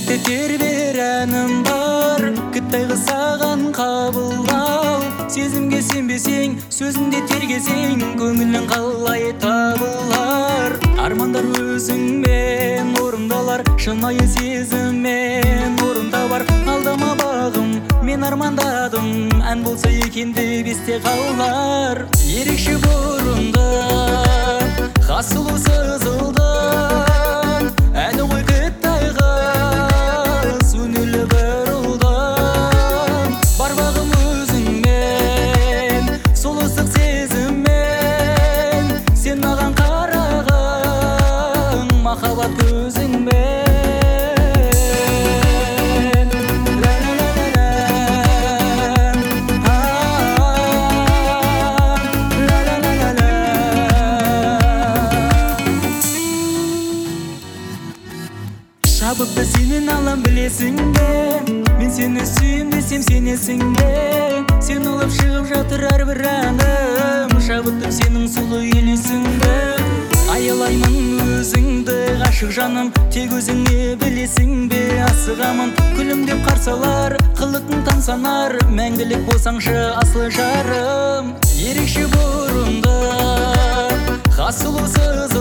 елестетер бер әнім бар, кіттайғы саған қабылдау. Сезімге сенбесең, сөзінде тергесең, көңілің қалай табылар. Армандар өзіңмен орындалар, шынайы сезіммен орындабар. Алдама бағым, мен армандадым, ән болса екен деп есте қалар. Ерекше бұрынды, хас сұлу сызылдан, әні ғой кіттай қыз, өнерлі бір ұлдан. Бар бағым өзіңмен, сол ыстық сезіммен, сен маған қарағың махаббат көзіңмен. Шабытты сенен алам білесің бе, мен сені сүйем десем сенесің бе. Сен олып шығып жатыр әрбір әнім, шабыттым сенің сұлу елесің бе. Аялаймын өзіңді ғашық жаным, тек өзіңе білесің бе асығамын. Күлімдеп қарсалар, қылықтың таңсанар, мәңгілік болсаңшы асыл жарым. Ерекше бұрынды, хас сұлу